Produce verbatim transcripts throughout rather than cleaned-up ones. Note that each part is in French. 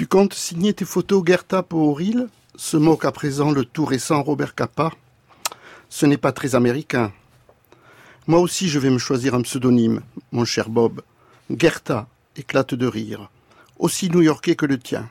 comptes signer tes photos Gerda Pohoril ? Se moque à présent le tout récent Robert Capa. Ce n'est pas très américain. Moi aussi je vais me choisir un pseudonyme, mon cher Bob. Gerda éclate de rire, aussi new-yorkais que le tien.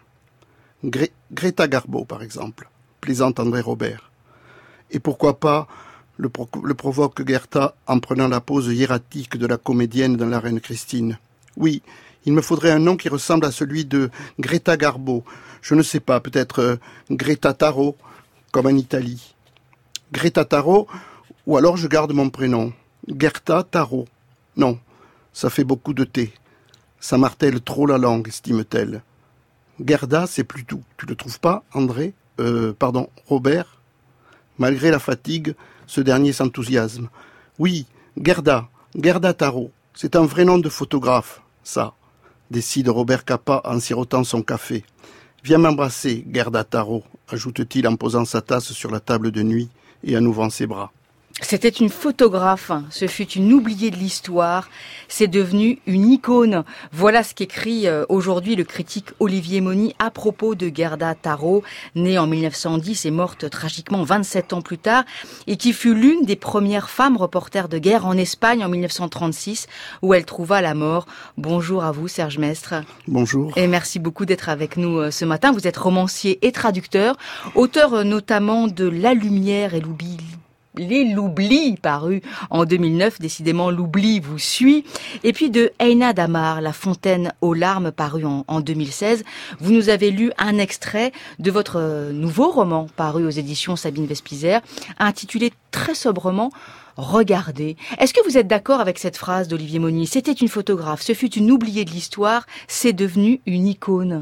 Gré- Greta Garbo, par exemple, plaisante André Robert. Et pourquoi pas le, pro- le provoque Gerda en prenant la pose hiératique de la comédienne dans La Reine Christine. Oui, il me faudrait un nom qui ressemble à celui de Greta Garbo. Je ne sais pas, peut-être euh, Greta Taro, comme en Italie. Greta Taro, ou alors je garde mon prénom. Gerda Taro. Non, ça fait beaucoup de thé. Ça martèle trop la langue, estime-t-elle. Gerda, c'est plus doux. Tu ne trouves pas, André Euh, pardon, Robert ? Malgré la fatigue, ce dernier s'enthousiasme. Oui, Gerda, Gerda Taro. C'est un vrai nom de photographe, ça, décide Robert Capa en sirotant son café. Viens m'embrasser, Gerda Taro, ajoute-t-il en posant sa tasse sur la table de nuit et en ouvrant ses bras. C'était une photographe, ce fut une oubliée de l'histoire, c'est devenu une icône. Voilà ce qu'écrit aujourd'hui le critique Olivier Mony à propos de Gerda Taro, née en mille neuf cent dix et morte tragiquement vingt-sept ans plus tard, et qui fut l'une des premières femmes reporters de guerre en Espagne en mille neuf cent trente-six, où elle trouva la mort. Bonjour à vous, Serge Mestre. Bonjour. Et merci beaucoup d'être avec nous ce matin. Vous êtes romancier et traducteur, auteur notamment de La Lumière et l'oubli. Les l'oubli, paru en deux mille neuf, décidément l'oubli vous suit. Et puis de Eina Damar, La Fontaine aux larmes, paru en, en deux mille seize. Vous nous avez lu un extrait de votre nouveau roman, paru aux éditions Sabine Vespizer, intitulé très sobrement Regardez. Est-ce que vous êtes d'accord avec cette phrase d'Olivier Mony ? C'était une photographe, ce fut une oubliée de l'histoire, c'est devenu une icône.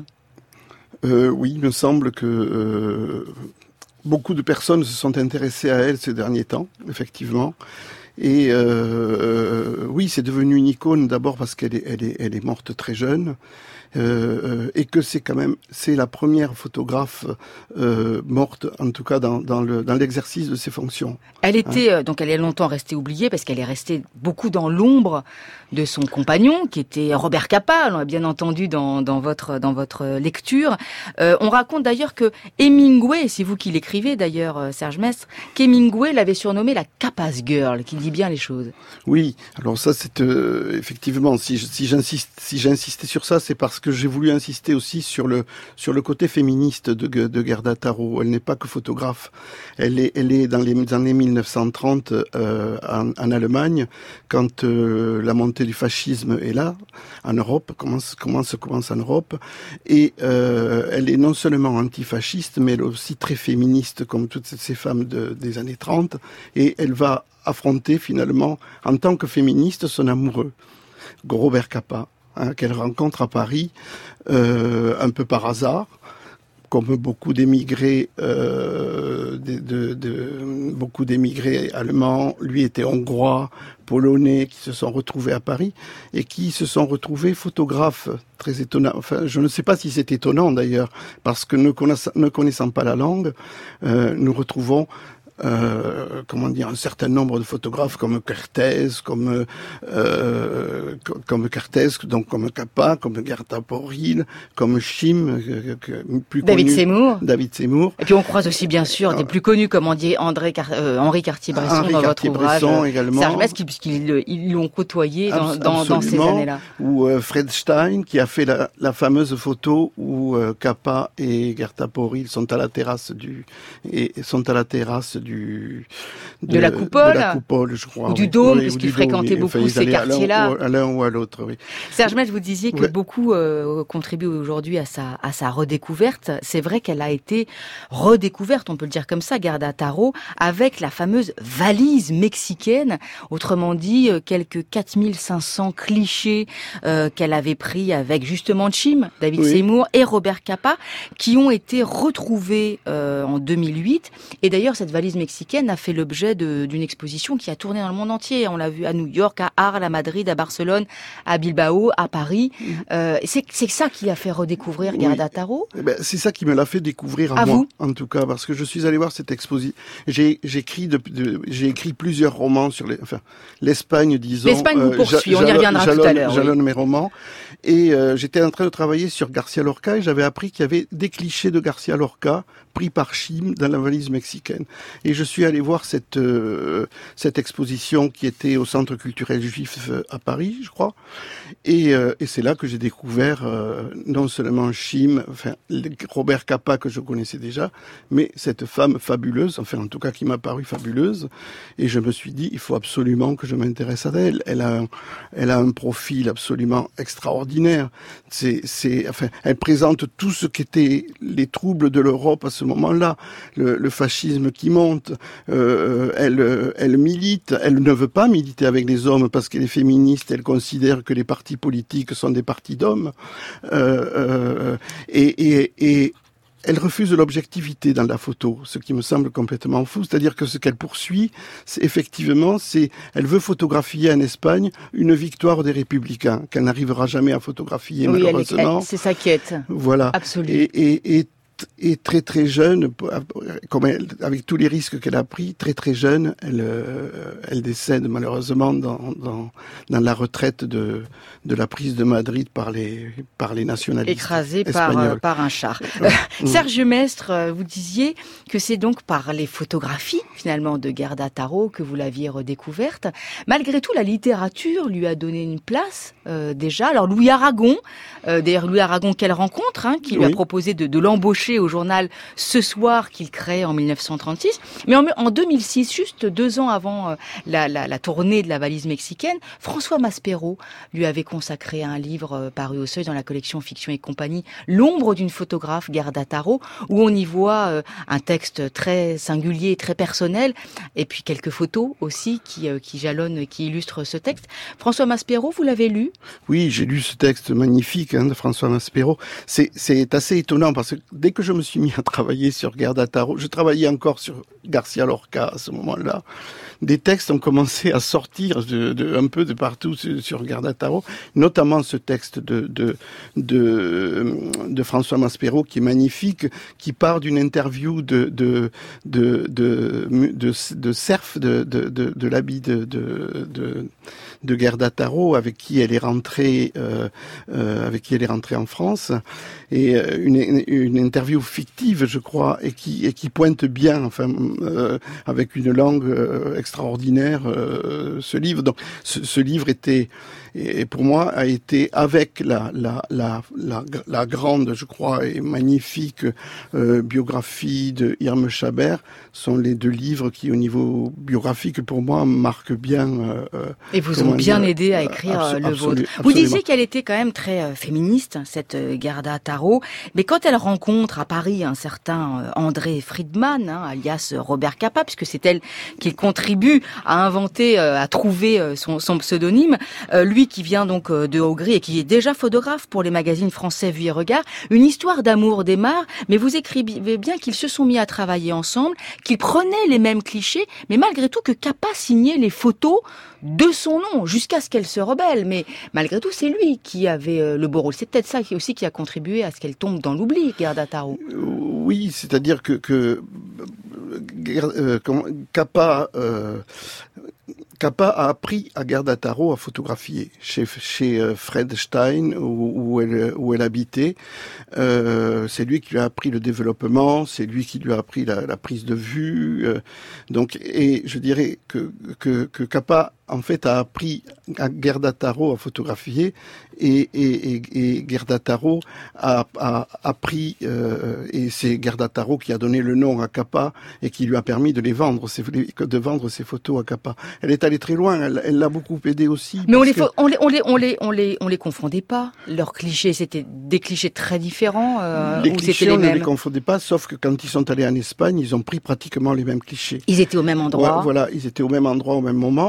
Euh, oui, il me semble que... Euh... Beaucoup de personnes se sont intéressées à elle ces derniers temps, effectivement. Et euh, oui, c'est devenu une icône d'abord parce qu'elle est, elle est, elle est morte très jeune. Euh, et que c'est quand même c'est la première photographe euh, morte, en tout cas dans, dans, le, dans l'exercice de ses fonctions. Elle était hein. donc elle est longtemps restée oubliée parce qu'elle est restée beaucoup dans l'ombre de son compagnon qui était Robert Capa, on l'a bien entendu dans, dans votre dans votre lecture. Euh, on raconte d'ailleurs que Hemingway, c'est vous qui l'écrivez d'ailleurs, Serge Mestre, qu'Hemingway l'avait surnommée la Capa's Girl, qui dit bien les choses. Oui, alors ça c'est euh, effectivement si, si j'insiste si j'insistais sur ça, c'est parce que j'ai voulu insister aussi sur le sur le côté féministe de, de Gerda Taro. Elle n'est pas que photographe. Elle est elle est dans les années mille neuf cent trente euh, en, en Allemagne, quand euh, la montée du fascisme est là en Europe, commence commence commence en Europe, et euh, elle est non seulement antifasciste, mais elle est aussi très féministe comme toutes ces femmes de, des années trente, et elle va affronter finalement en tant que féministe son amoureux, Robert Capa. Hein, qu'elle rencontre à Paris, euh, un peu par hasard, comme beaucoup d'émigrés, euh, de, de, de, beaucoup d'émigrés allemands, lui était hongrois, polonais, qui se sont retrouvés à Paris, et qui se sont retrouvés photographes, très étonnant. Enfin, je ne sais pas si c'est étonnant d'ailleurs, parce que ne connaissant, ne connaissant pas la langue, euh, nous retrouvons Euh, comment dire, un certain nombre de photographes comme Kertész, comme euh, comme Kertész, donc comme Capa, comme Gerda Pohoril, comme Chim, euh, plus David connu, Seymour. David Seymour. Et puis on croise aussi bien sûr des plus connus, comme on dit André Car- euh, Henri Cartier-Bresson Henri dans votre ouvrage également. Serge Mestre, puisqu'ils ils l'ont côtoyé dans, dans, dans ces années-là. Ou euh, Fred Stein, qui a fait la, la fameuse photo où euh, Capa et Gerda Pohoril sont à la terrasse du et sont à la terrasse du Du, de, de la coupole, de la coupole, je crois, ou du oui. dôme, oui, puisqu'il du fréquentait dôme, beaucoup ces quartiers-là. À l'un ou à l'autre, oui. Serge Mestre, vous disiez que ouais. beaucoup euh, contribuent aujourd'hui à sa, à sa redécouverte. C'est vrai qu'elle a été redécouverte, on peut le dire comme ça, Gerda Taro, avec la fameuse valise mexicaine. Autrement dit, quelques quatre mille cinq cents clichés euh, qu'elle avait pris avec justement Chim, David oui. Seymour et Robert Capa, qui ont été retrouvés euh, en deux mille huit. Et d'ailleurs, cette valise mexicaine a fait l'objet de, d'une exposition qui a tourné dans le monde entier. On l'a vu à New York, à Arles, à Madrid, à Barcelone, à Bilbao, à Paris. Euh, c'est, c'est ça qui a fait redécouvrir oui. Gerda Taro. Eh ben, c'est ça qui me l'a fait découvrir à, à moi, vous en tout cas, parce que je suis allé voir cette exposition. J'ai, j'ai écrit de, de, j'ai écrit plusieurs romans sur les, enfin, l'Espagne, disons. L'Espagne vous poursuit, euh, on y reviendra jalonne, tout à l'heure. Jalonne oui. mes romans. Et euh, j'étais en train de travailler sur Garcia Lorca et j'avais appris qu'il y avait des clichés de Garcia Lorca pris par Chim dans la valise mexicaine. Et je suis allé voir cette euh, cette exposition qui était au Centre culturel juif à Paris, je crois. Et, euh, et c'est là que j'ai découvert euh, non seulement Chim, enfin Robert Capa que je connaissais déjà, mais cette femme fabuleuse, enfin en tout cas qui m'a paru fabuleuse. Et je me suis dit, il faut absolument que je m'intéresse à elle. Elle a un, elle a un profil absolument extraordinaire. C'est, c'est, enfin, elle présente tout ce qu'étaient les troubles de l'Europe à ce moment-là, le, le fascisme qui monte. Euh, elle, elle milite. Elle ne veut pas militer avec les hommes parce qu'elle est féministe. Elle considère que les partis politiques sont des partis d'hommes. Euh, euh, et, et, et elle refuse l'objectivité dans la photo, ce qui me semble complètement fou. C'est-à-dire que ce qu'elle poursuit, c'est effectivement, c'est, elle veut photographier en Espagne une victoire des Républicains, qu'elle n'arrivera jamais à photographier, oui, malheureusement. Elle est, elle, c'est sa quête. Voilà. Absolue. Et, et, et et très très jeune, comme elle, avec tous les risques qu'elle a pris, très très jeune, elle, euh, elle décède malheureusement dans, dans, dans la retraite de, de la prise de Madrid par les, par les nationalistes écrasée espagnols. par, euh, par un char. Euh, Serge Mestre, vous disiez que c'est donc par les photographies finalement de Gerda Taro que vous l'aviez redécouverte. Malgré tout, la littérature lui a donné une place euh, déjà. Alors Louis Aragon, euh, d'ailleurs Louis Aragon qu'elle rencontre, hein, qui lui oui. a proposé de, de l'embaucher au journal Ce Soir qu'il crée en mille neuf cent trente-six. Mais en, en deux mille six, juste deux ans avant euh, la, la, la tournée de la valise mexicaine, François Maspero lui avait consacré un livre euh, paru au Seuil dans la collection Fiction et compagnie, L'ombre d'une photographe, Gerda Taro, où on y voit euh, un texte très singulier, très personnel, et puis quelques photos aussi qui, euh, qui jalonnent, qui illustrent ce texte. François Maspero, vous l'avez lu ? Oui, j'ai lu ce texte magnifique hein, de François Maspero. C'est, c'est assez étonnant parce que dès que je me suis mis à travailler sur Gerda Taro, je travaillais encore sur Garcia Lorca à ce moment-là. Des textes ont commencé à sortir de, de, un peu de partout sur, sur Gerda Taro, notamment ce texte de, de, de, de François Maspero qui est magnifique, qui part d'une interview de, de, de, de, de, de, de Cerf, de, de, de, de l'habit de, de, de, de Gerda Taro, avec qui elle est rentrée, euh, euh, avec qui elle est rentrée en France, et une, une interview fictive, je crois, et qui, et qui pointe bien, enfin, euh, avec une langue euh, extraordinaire, euh, ce livre. Donc, ce, ce livre était, et pour moi, a été avec la, la, la, la, la grande, je crois, et magnifique euh, biographie de Irme Chabert, sont les deux livres qui, au niveau biographique, pour moi, marquent bien. Euh, et vous ont bien dire, aidé à écrire absolu, le vôtre. Absolu, vous disiez qu'elle était quand même très euh, féministe, cette euh, Gerda Taro, mais quand elle rencontre à Paris un certain euh, André Friedman, hein, alias Robert Capa, puisque c'est elle qui contribue à inventer, euh, à trouver euh, son, son pseudonyme, euh, lui qui vient donc euh, de Hongrie et qui est déjà photographe pour les magazines français Vue et Regard, une histoire d'amour démarre, mais vous écrivez bien qu'ils se sont mis à travailler ensemble, qu'ils prenaient les mêmes clichés, mais malgré tout que Capa signait les photos de son nom, jusqu'à ce qu'elle se rebelle. Mais malgré tout, c'est lui qui avait euh, le beau rôle. C'est peut-être ça qui aussi qui a contribué à ce qu'elle tombe dans l'oubli, Gerda Taro. Oui, c'est-à-dire que, que euh, Capa... Euh, Capa a appris à Gerda Taro à photographier chez, chez Fred Stein où, où, elle, où elle habitait. Euh, c'est lui qui lui a appris le développement, c'est lui qui lui a appris la, la prise de vue. Euh, donc, et je dirais que, que, que Capa en fait a appris à Gerda Taro à photographier et, et, et, et Gerda Taro a, a appris euh, et c'est Gerda Taro qui a donné le nom à Capa et qui lui a permis de les vendre, ses, de vendre ses photos à Capa. Elle est allée très loin, elle, elle l'a beaucoup aidé aussi. Mais on les, que... on les, on les, on les, on les, on les confondait pas. Leurs clichés, c'était des clichés très différents. Euh, les ou clichés, c'était les on mêmes. ne les confondait pas, sauf que quand ils sont allés en Espagne, ils ont pris pratiquement les mêmes clichés. Ils étaient au même endroit. Ouais, voilà, ils étaient au même endroit au même moment. Au cœur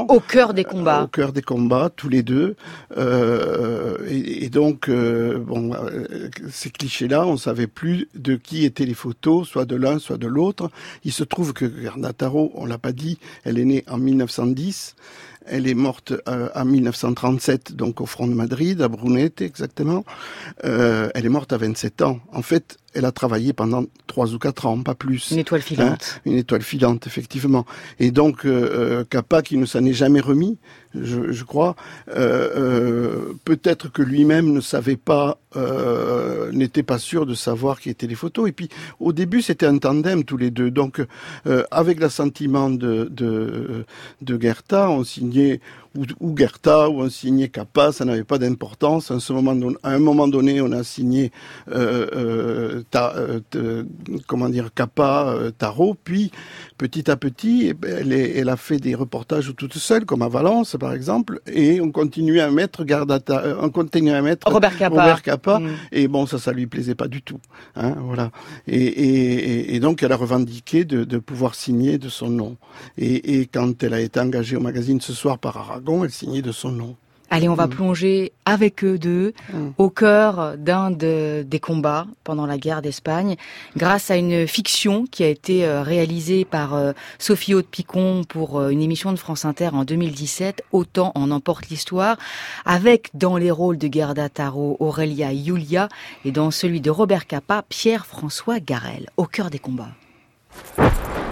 cœur des combats. Au cœur des combats, tous les deux. Euh, et, et donc, euh, bon, euh, ces clichés-là, on savait plus de qui étaient les photos, soit de l'un, soit de l'autre. Il se trouve que Gerda Taro, on l'a pas dit, elle est née en mille neuf cent dix. Elle est morte euh, en mille neuf cent trente-sept, donc au front de Madrid, à Brunete exactement. Euh, elle est morte à vingt-sept ans. En fait, elle a travaillé pendant trois ou quatre ans, pas plus. Une étoile filante. Hein, une étoile filante, effectivement. Et donc, euh, Capa, qui ne s'en est jamais remis, je, je crois, euh, euh, peut-être que lui-même ne savait pas, euh, n'était pas sûr de savoir qui étaient les photos. Et puis, au début, c'était un tandem tous les deux. Donc, euh, avec l'assentiment de, de, de Gerda, on signait ou, ou Gerda, ou on signait Capa, ça n'avait pas d'importance. À un moment donné, à un moment donné on a signé euh, euh, ta, euh, te, comment dire, Capa, euh, Taro, puis petit à petit, eh ben, elle, est, elle a fait des reportages toute seule, comme à Valence par exemple, et on continuait à mettre Gerda, on continuait à mettre Robert Capa, Robert Capa mmh. et bon, ça, ça lui plaisait pas du tout, hein, voilà. Et, et, et donc, elle a revendiqué de, de pouvoir signer de son nom. Et, et quand elle a été engagée au magazine Ce Soir par Aragon, elle signait de son nom. Allez, on va mmh. plonger avec eux deux mmh. au cœur d'un de, des combats pendant la guerre d'Espagne, grâce à une fiction qui a été réalisée par euh, Sophie Aude-Picon pour euh, une émission de France Inter en deux mille dix-sept, Autant en emporte l'histoire, avec dans les rôles de Gerda Taro, Aurélia Julia, et dans celui de Robert Capa, Pierre-François Garel, au cœur des combats. Elle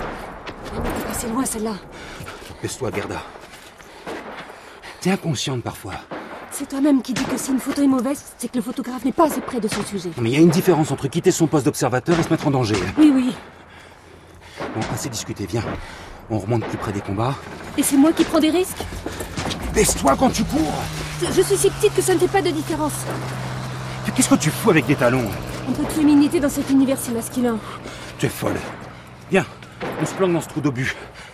est passée loin, celle-là. Laisse-toi, Gerda. T'es inconsciente parfois. C'est toi-même qui dis que si une photo est mauvaise, c'est que le photographe n'est pas assez près de son sujet. Mais il y a une différence entre quitter son poste d'observateur et se mettre en danger. Oui, oui. Bon, assez discuté, viens. On remonte plus près des combats. Et c'est moi qui prends des risques? Baisse-toi quand tu cours. je, je suis si petite que ça ne fait pas de différence. Mais qu'est-ce que tu fous avec des talons? Un peu de féminité dans cet univers si masculin. Tu es folle. Viens, on se planque dans ce trou d'obus.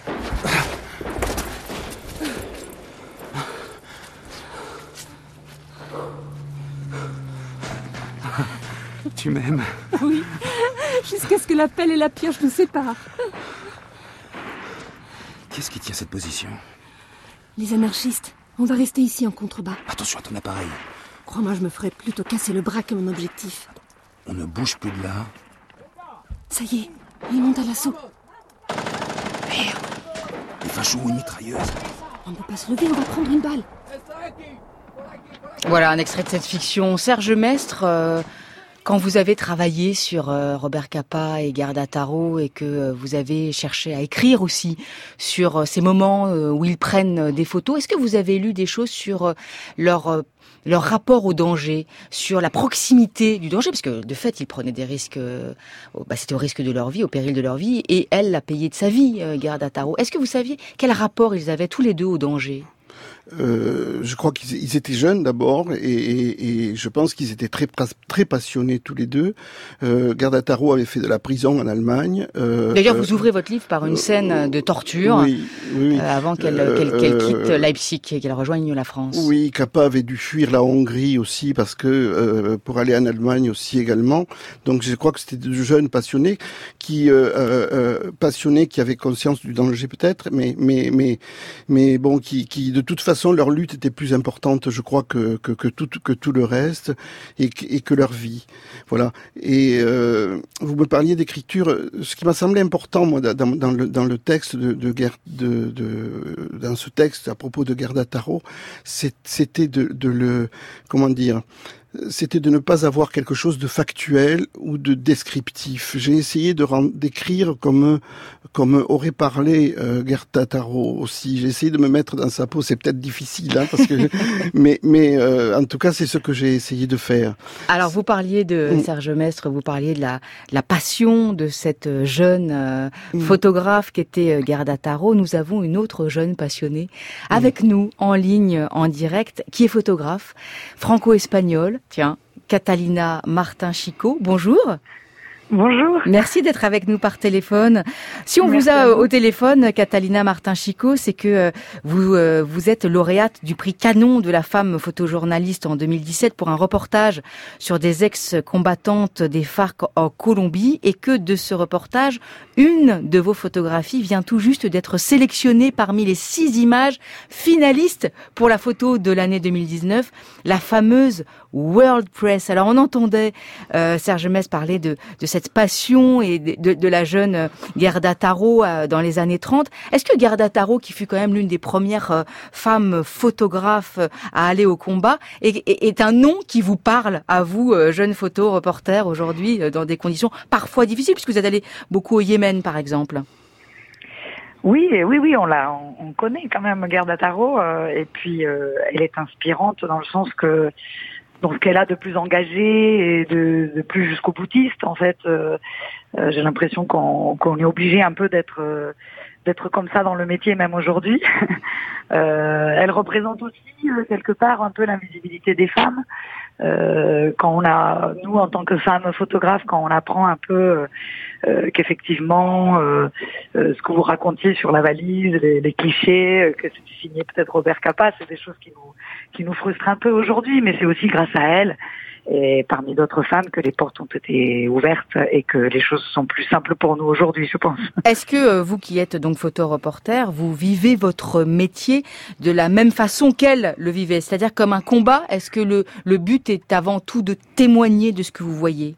Tu m'aimes? Oui, jusqu'à ce que la pelle et la pioche nous séparent. Qu'est-ce qui tient cette position? Les anarchistes. On va rester ici en contrebas. Attention à ton appareil. Crois-moi, je me ferais plutôt casser le bras que mon objectif. On ne bouge plus de là. Ça y est, il monte à l'assaut. Merde! Des fachos ou une mitrailleuse? On ne peut pas se lever, on va prendre une balle. Voilà un extrait de cette fiction. Serge Mestre, euh, quand vous avez travaillé sur euh, Robert Capa et Gerda Taro et que euh, vous avez cherché à écrire aussi sur euh, ces moments euh, où ils prennent euh, des photos, est-ce que vous avez lu des choses sur euh, leur euh, leur rapport au danger, sur la proximité du danger, parce que de fait ils prenaient des risques, euh, bah, c'était au risque de leur vie, au péril de leur vie, et elle l'a payé de sa vie, euh, Gerda Taro. Est-ce que vous saviez quel rapport ils avaient tous les deux au danger? Euh, je crois qu'ils ils étaient jeunes d'abord et, et, et je pense qu'ils étaient très très passionnés tous les deux. Euh, Gerda Taro avait fait de la prison en Allemagne. Euh, D'ailleurs, euh, vous ouvrez votre livre par une scène de torture oui, oui, euh, avant qu'elle qu'elle, qu'elle quitte Leipzig et qu'elle rejoigne la France. Oui, Capa avait dû fuir la Hongrie aussi parce que euh, pour aller en Allemagne aussi également. Donc je crois que c'était de jeunes passionnés qui euh, euh, passionnés qui avaient conscience du danger peut-être, mais mais mais mais bon qui qui de toute façon leur lutte était plus importante, je crois, que que, que tout que tout le reste et que, et que leur vie. Voilà. Et euh, vous me parliez d'écriture. Ce qui m'a semblé important, moi, dans, dans le dans le texte de de, de, de dans ce texte à propos de Gerda Taro, c'était de, de le comment dire. C'était de ne pas avoir quelque chose de factuel ou de descriptif. J'ai essayé de rendre, d'écrire comme comme aurait parlé euh, Gerda Taro aussi. J'ai essayé de me mettre dans sa peau. C'est peut-être difficile, hein, parce que mais mais euh, en tout cas c'est ce que j'ai essayé de faire. Alors vous parliez de mmh. Serge Mestre, vous parliez de la la passion de cette jeune euh, mmh. photographe qui était Gerda Taro. Nous avons une autre jeune passionnée avec mmh. nous en ligne en direct qui est photographe franco-espagnole. Tiens, Catalina Martin Chico, bonjour. Bonjour. Merci d'être avec nous par téléphone. Si on Merci vous a à vous. au téléphone, Catalina Martin-Chicot, c'est que euh, vous euh, vous êtes lauréate du prix Canon de la femme photojournaliste en deux mille dix-sept pour un reportage sur des ex-combattantes des FARC en Colombie, et que de ce reportage, une de vos photographies vient tout juste d'être sélectionnée parmi les six images finalistes pour la photo de l'année deux mille dix-neuf, la fameuse World Press. Alors on entendait euh, Serge Mest parler de, de cette passion et de, de, de la jeune Gerda Taro euh, dans les années trente. Est-ce que Gerda Taro, qui fut quand même l'une des premières euh, femmes photographes euh, à aller au combat, est, est, est un nom qui vous parle à vous, euh, jeune photo reporter aujourd'hui, euh, dans des conditions parfois difficiles, puisque vous êtes allé beaucoup au Yémen par exemple? Oui, oui, oui, on l'a, on, on connaît quand même Gerda Taro, euh, et puis euh, elle est inspirante dans le sens que dans ce qu'elle a de plus engagé et de, de plus jusqu'au boutiste, en fait, euh, euh, j'ai l'impression qu'on, qu'on est obligé un peu d'être euh, d'être comme ça dans le métier même aujourd'hui. euh, elle représente aussi euh, quelque part un peu l'invisibilité des femmes. Euh, quand on a, nous en tant que femmes photographes, quand on apprend un peu euh, qu'effectivement euh, euh, ce que vous racontiez sur la valise, les, les clichés, euh, que c'était signé peut-être Robert Capa, c'est des choses qui nous qui nous frustrent un peu aujourd'hui, mais c'est aussi grâce à elle et parmi d'autres femmes que les portes ont été ouvertes et que les choses sont plus simples pour nous aujourd'hui, je pense. Est-ce que euh, vous qui êtes donc photoreporter, vous vivez votre métier de la même façon qu'elle le vivait, c'est-à-dire comme un combat? Est-ce que le, le but est avant tout de témoigner de ce que vous voyez?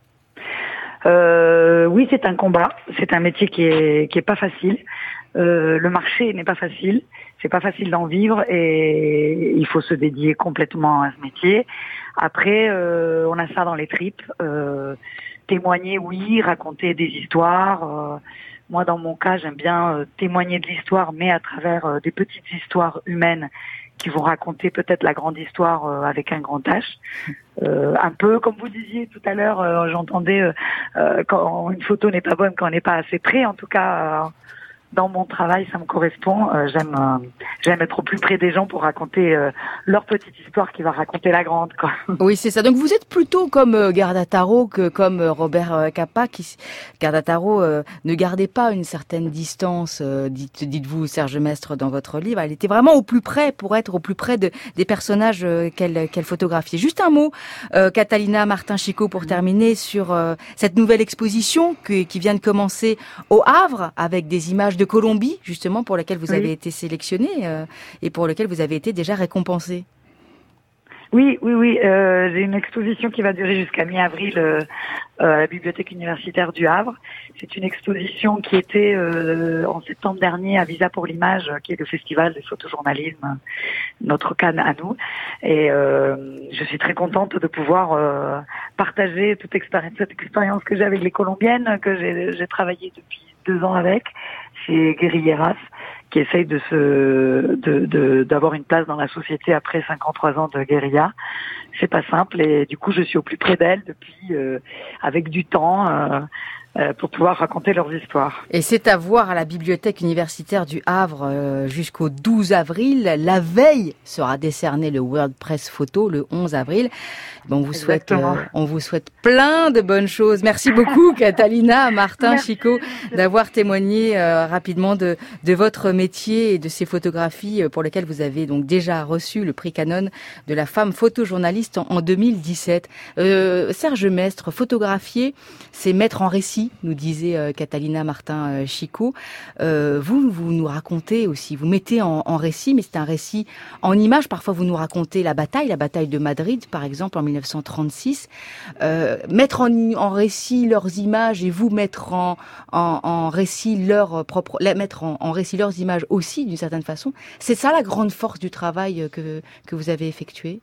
euh, Oui, c'est un combat. C'est un métier qui est qui est pas facile. Euh, le marché n'est pas facile. C'est pas facile d'en vivre et il faut se dédier complètement à ce métier. Après, euh, on a ça dans les tripes. Euh, témoigner, oui, raconter des histoires. Euh, moi, dans mon cas, j'aime bien euh, témoigner de l'histoire, mais à travers euh, des petites histoires humaines qui vont raconter peut-être la grande histoire euh, avec un grand H. Euh, un peu comme vous disiez tout à l'heure, euh, j'entendais euh, euh, quand une photo n'est pas bonne, quand on n'est pas assez près. En tout cas, euh, dans mon travail, ça me correspond. Euh, j'aime, euh, j'aime être au plus près des gens pour raconter euh, leur petite histoire qui va raconter la grande, quoi. Oui, c'est ça. Donc vous êtes plutôt comme euh, Gerda Taro que comme euh, Robert euh, Capa. Qui, Gerda Taro euh, ne gardait pas une certaine distance, euh, dites, dites-vous, Serge Mestre, dans votre livre. Elle était vraiment au plus près pour être au plus près de, des personnages euh, qu'elle, qu'elle photographiait. Juste un mot, euh, Catalina Martin-Chicot, pour terminer, sur euh, cette nouvelle exposition que, qui vient de commencer au Havre, avec des images de Colombie, justement, pour laquelle vous Oui. avez été sélectionnée euh, et pour laquelle vous avez été déjà récompensée. Oui, oui, oui. Euh, j'ai une exposition qui va durer jusqu'à mi-avril euh, euh, à la bibliothèque universitaire du Havre. C'est une exposition qui était euh, en septembre dernier à Visa pour l'image, qui est le festival de photojournalisme, notre Cannes à nous. Et euh, je suis très contente de pouvoir euh, partager toute expérience, cette expérience que j'ai avec les Colombiennes, que j'ai, j'ai travaillé depuis deux ans avec, chez Guerrilleras, qui essaye de se, de, de, d'avoir une place dans la société après cinquante-trois ans de guérilla. C'est pas simple et du coup je suis au plus près d'elles depuis, euh, avec du temps, euh, euh, pour pouvoir raconter leurs histoires. Et c'est à voir à la bibliothèque universitaire du Havre euh, jusqu'au douze avril. La veille sera décerné le World Press Photo le onze avril. Bon, on vous souhaite, euh, on vous souhaite plein de bonnes choses. Merci beaucoup, Catalina Martin-Chicot, d'avoir témoigné euh, rapidement de, de votre métier et de ces photographies pour lesquelles vous avez donc déjà reçu le prix Canon de la femme photojournaliste en, en deux mille dix-sept. Euh, Serge Mestre, photographier, c'est mettre en récit, nous disait euh, Catalina Martin-Chicot. Euh, vous, vous nous racontez aussi, vous mettez en, en récit, mais c'est un récit en images. Parfois, vous nous racontez la bataille, la bataille de Madrid, par exemple, en mille neuf cent trente-six. Euh, mettre en, en récit leurs images et vous mettre en, en, en récit leurs propres, la, mettre en, en récit leurs images aussi, d'une certaine façon. C'est ça la grande force du travail que, que vous avez effectué?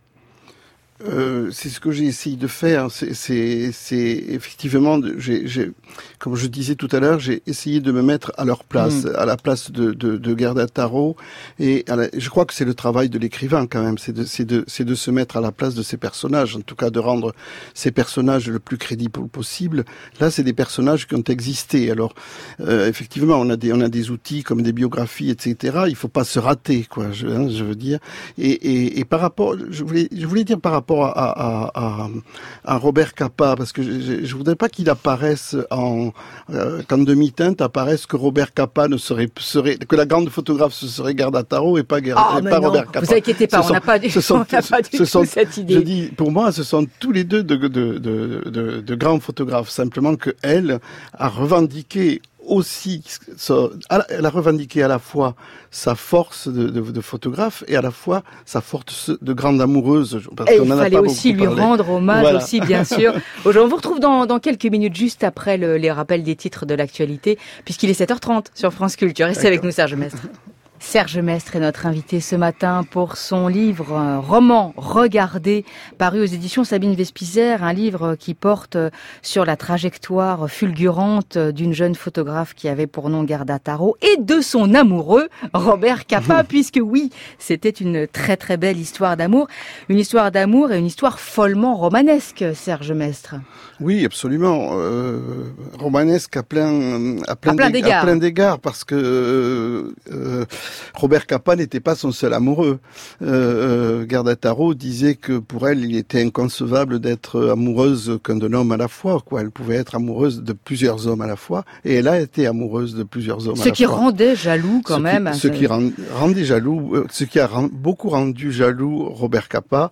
Euh, c'est ce que j'ai essayé de faire. C'est, c'est, c'est effectivement, j'ai, j'ai, comme je disais tout à l'heure, j'ai essayé de me mettre à leur place, mmh. à la place de, de, de Gerda Taro. Et à la, je crois que c'est le travail de l'écrivain quand même, c'est de, c'est de, c'est de se mettre à la place de ces personnages. En tout cas, de rendre ces personnages le plus crédible possible. Là, c'est des personnages qui ont existé. Alors, euh, effectivement, on a des, on a des outils comme des biographies, et cetera. Il faut pas se rater, quoi. Je, hein, je veux dire. Et, et, et par rapport, je voulais, je voulais dire par rapport rapport à, à, à, à Robert Capa, parce que je, je voudrais pas qu'il apparaisse en euh, qu'en demi-teinte apparaisse que Robert Capa ne serait serait que la grande photographe ce serait Gerda Taro et pas Gerda, oh, et pas non, Robert Capa. Vous inquiétez pas, ce on n'a pas du, ce sont, on n'a pas du ce tout sont, cette idée. Je dis, pour moi, ce sont tous les deux de de de de, de, de grands photographes. Simplement que elle a revendiqué aussi, elle a revendiqué à la fois sa force de, de, de photographe et à la fois sa force de grande amoureuse. Parce et il fallait aussi lui parlé. rendre hommage voilà. aussi, bien sûr. Aujourd'hui, on vous retrouve dans, dans quelques minutes, juste après le, les rappels des titres de l'actualité, puisqu'il est sept heures trente sur France Culture. Restez avec nous, Serge Mestre. Serge Mestre est notre invité ce matin pour son livre un roman Regardez, paru aux éditions Sabine Vespizer, un livre qui porte sur la trajectoire fulgurante d'une jeune photographe qui avait pour nom Gerda Taro et de son amoureux Robert Capa, puisque oui, c'était une très très belle histoire d'amour, une histoire d'amour et une histoire follement romanesque, Serge Mestre. Oui, absolument, euh, romanesque à plein à plein, à plein d'égards, à plein d'égards, parce que euh, euh, Robert Capa n'était pas son seul amoureux. Euh, euh, Gerda Taro disait que pour elle, il était inconcevable d'être amoureuse qu'un d'un homme à la fois. Quoi, elle pouvait être amoureuse de plusieurs hommes à la fois, et elle a été amoureuse de plusieurs hommes ce à la fois. Ce qui rendait jaloux, quand ce même. Qui, ce qui rend, rendait jaloux, euh, ce qui a rend, beaucoup rendu jaloux Robert Capa.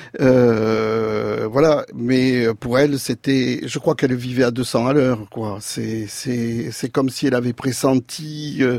Euh, voilà, mais pour elle, c'était, je crois qu'elle vivait à deux cents à l'heure, quoi. C'est, c'est, c'est comme si elle avait pressenti euh,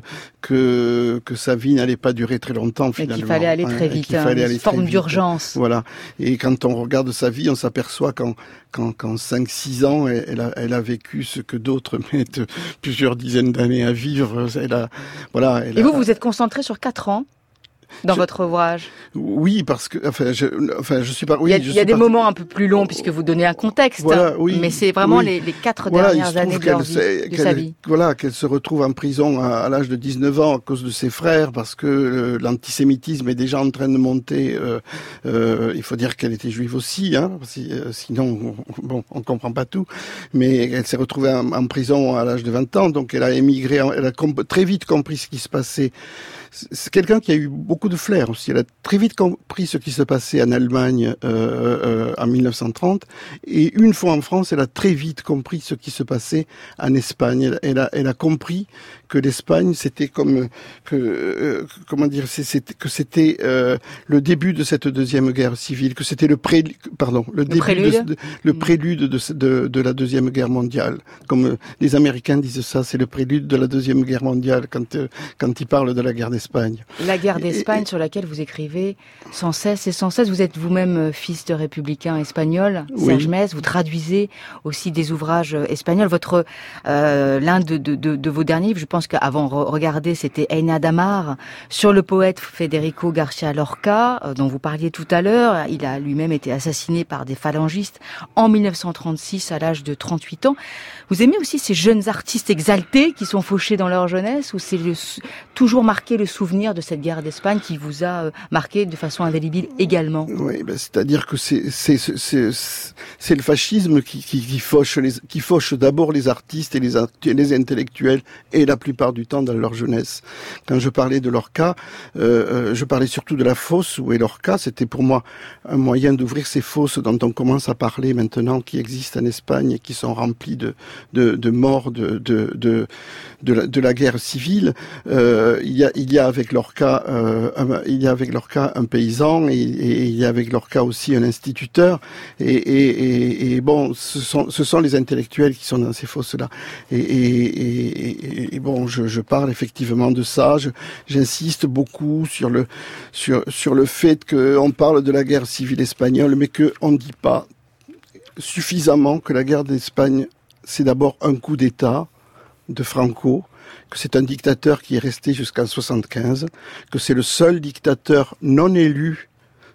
que que sa vie n'allait pas durer très longtemps finalement. Et qu'il fallait aller très vite, hein, une forme d'urgence. Voilà. Et quand on regarde sa vie, on s'aperçoit qu'en qu'en, qu'en cinq six ans, elle, elle, a, elle a vécu ce que d'autres mettent plusieurs dizaines d'années à vivre. Elle a, voilà. Elle Et a... vous, vous êtes concentré sur quatre ans dans je... votre ouvrage? Oui, parce que enfin, je, enfin, je suis pas. Oui, il y a, je il y a suis des pas... moments un peu plus longs puisque vous donnez un contexte. Voilà, hein, oui, mais c'est vraiment oui. les, les quatre voilà, dernières années de, leur vie, de sa vie. Voilà, qu'elle se retrouve en prison à, à l'âge de dix-neuf ans à cause de ses frères, parce que euh, l'antisémitisme est déjà en train de monter. Euh, euh, il faut dire qu'elle était juive aussi, hein, si, euh, sinon, on, bon, on comprend pas tout. Mais elle s'est retrouvée en, en prison à l'âge de vingt ans, donc elle a émigré. Elle a comp- très vite compris ce qui se passait. C'est quelqu'un qui a eu beaucoup de flair aussi. Elle a très vite compris ce qui se passait en Allemagne euh, euh, en mille neuf cent trente. Et une fois en France, elle a très vite compris ce qui se passait en Espagne. Elle, elle, a, elle a compris que l'Espagne, c'était comme... Que, euh, comment dire c'est, c'était, Que c'était euh, le début de cette deuxième guerre civile, que c'était le, pré, pardon, le, le début prélude, de, de, le prélude de, de, de la deuxième guerre mondiale. Comme euh, les Américains disent ça, c'est le prélude de la deuxième guerre mondiale quand, euh, quand ils parlent de la guerre d'Espagne. Espagne. La guerre d'Espagne et, et, sur laquelle vous écrivez sans cesse et sans cesse. Vous êtes vous-même fils de républicain espagnol, Serge oui. Mestre. Vous traduisez aussi des ouvrages espagnols. Votre euh, l'un de, de, de, de vos derniers livres, je pense qu'avant regarder, c'était Eina d'Amar sur le poète Federico García Lorca, euh, dont vous parliez tout à l'heure. Il a lui-même été assassiné par des phalangistes en mille neuf cent trente-six à l'âge de trente-huit ans. Vous aimez aussi ces jeunes artistes exaltés qui sont fauchés dans leur jeunesse, ou c'est le, toujours marqué le souvenir de cette guerre d'Espagne qui vous a euh, marqué de façon indélébile également? Oui, ben, c'est-à-dire que c'est, c'est, c'est, c'est le fascisme qui, qui, qui fauche les, qui fauche d'abord les artistes et les, les intellectuels, et la plupart du temps dans leur jeunesse. Quand je parlais de Lorca, euh, je parlais surtout de la fosse où est Lorca. C'était pour moi un moyen d'ouvrir ces fosses dont on commence à parler maintenant, qui existent en Espagne et qui sont remplies de, de, de morts de, de, de, de, la, de la guerre civile. Euh, il y a, il y a avec Lorca, euh, un, il y a avec Lorca un paysan, et, et il y a avec Lorca aussi un instituteur. Et, et, et, et bon, ce sont, ce sont les intellectuels qui sont dans ces fosses-là. Et, et, et, et bon, je, je parle effectivement de ça. Je, j'insiste beaucoup sur le, sur, sur le fait qu'on parle de la guerre civile espagnole, mais qu'on ne dit pas suffisamment que la guerre d'Espagne, c'est d'abord un coup d'État de Franco, que c'est un dictateur qui est resté jusqu'en soixante-quinze, que c'est le seul dictateur non élu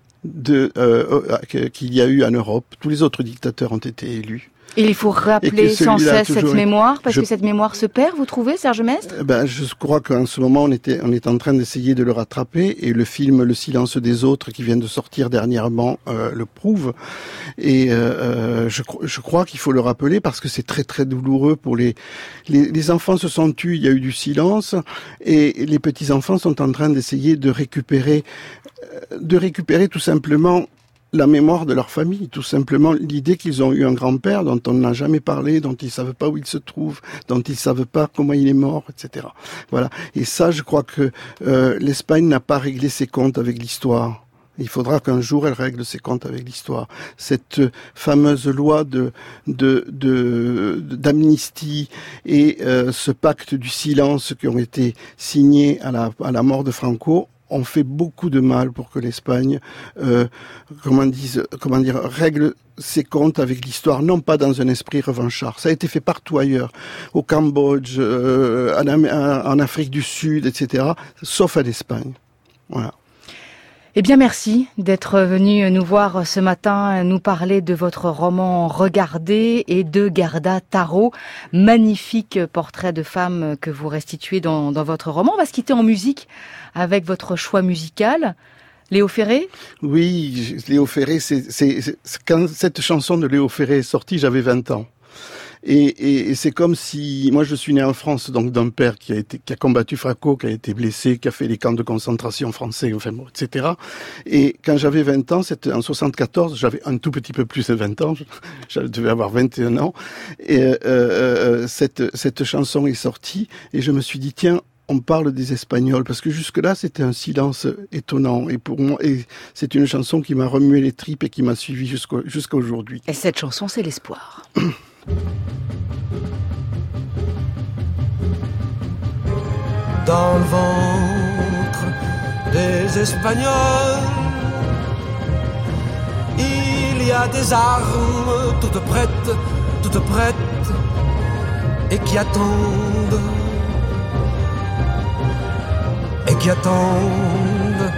de, euh, qu'il y a eu en Europe. Tous les autres dictateurs ont été élus. Et il faut rappeler sans cesse cette mémoire, parce je... que cette mémoire se perd, vous trouvez, Serge Mestre? Ben, je crois qu'en ce moment, on était, on est en train d'essayer de le rattraper, et le film Le silence des autres, qui vient de sortir dernièrement, euh, le prouve. Et euh, je, je crois qu'il faut le rappeler, parce que c'est très très douloureux pour les, les... Les enfants se sont tus, il y a eu du silence, et les petits-enfants sont en train d'essayer de récupérer, de récupérer tout simplement la mémoire de leur famille, tout simplement l'idée qu'ils ont eu un grand-père dont on n'a jamais parlé, dont ils ne savent pas où il se trouve, dont ils ne savent pas comment il est mort, et cetera. Voilà. Et ça, je crois que euh, l'Espagne n'a pas réglé ses comptes avec l'histoire. Il faudra qu'un jour elle règle ses comptes avec l'histoire. Cette fameuse loi de, de, de, d'amnistie et euh, ce pacte du silence qui ont été signés à la, à la mort de Franco ont fait beaucoup de mal pour que l'Espagne, euh, comment, dise, comment dire, règle ses comptes avec l'histoire, non pas dans un esprit revanchard. Ça a été fait partout ailleurs, au Cambodge, euh, en, en Afrique du Sud, et cetera, sauf à l'Espagne. Voilà. Eh bien, merci d'être venu nous voir ce matin, nous parler de votre roman Regardez et de Gerda Taro. Magnifique portrait de femme que vous restituez dans, dans votre roman. On va se quitter en musique avec votre choix musical. Léo Ferré ? Oui, Léo Ferré, c'est, c'est, c'est, quand cette chanson de Léo Ferré est sortie, j'avais vingt ans. Et, et, et c'est comme si, moi je suis né en France, donc d'un père qui a été, qui a combattu Franco, qui a été blessé, qui a fait les camps de concentration français, enfin bon, et cetera. Et quand j'avais vingt ans, c'était en soixante-quatorze, j'avais un tout petit peu plus de vingt ans, je, je devais avoir vingt et un ans, et euh, euh, cette, cette chanson est sortie, et je me suis dit, tiens, on parle des Espagnols, parce que jusque-là, c'était un silence étonnant. Et pour moi, et c'est une chanson qui m'a remué les tripes et qui m'a suivi jusqu'au, jusqu'à aujourd'hui. Et cette chanson, c'est l'espoir. Dans le ventre des Espagnols, il y a des armes toutes prêtes, toutes prêtes, et qui attendent, et qui attendent,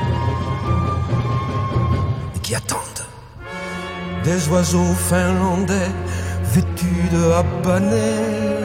et qui attendent. Des oiseaux finlandais vêtus de habanères,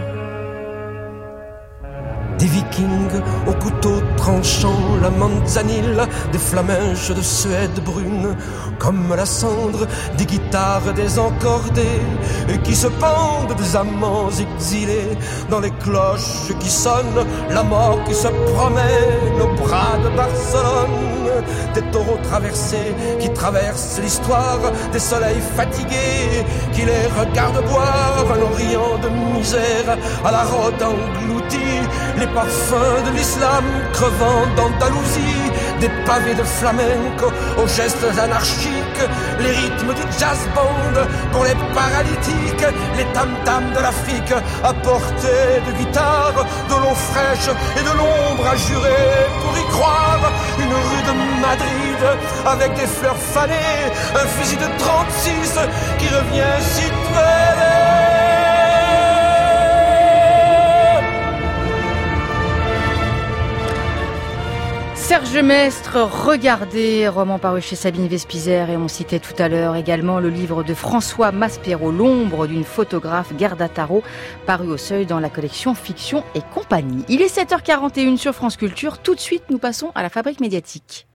des vikings au couteau tranchant la manzanille, des flamèches de Suède brune comme la cendre, des guitares désencordées et qui se pendent, des amants exilés dans les cloches qui sonnent, la mort qui se promène au bras de Barcelone, des taureaux traversés qui traversent l'histoire, des soleils fatigués qui les regardent boire un orient de misère à la rôde engloutie, les parfums de l'islam crevant d'Andalousie, des pavés de flamenco aux gestes anarchiques, les rythmes du jazz band pour les paralytiques, les tam-tams de l'Afrique à portée de guitare, de l'eau fraîche et de l'ombre à jurer pour y croire, une rue de Madrid avec des fleurs fanées, un fusil de trente-six qui revient si près. Serge Mestre, Regardez, roman paru chez Sabine Vespizer, et on citait tout à l'heure également le livre de François Maspero, L'ombre d'une photographe, Gerda Taro, paru au Seuil dans la collection Fiction et compagnie. Il est sept heures quarante et une sur France Culture. Tout de suite, nous passons à la Fabrique médiatique.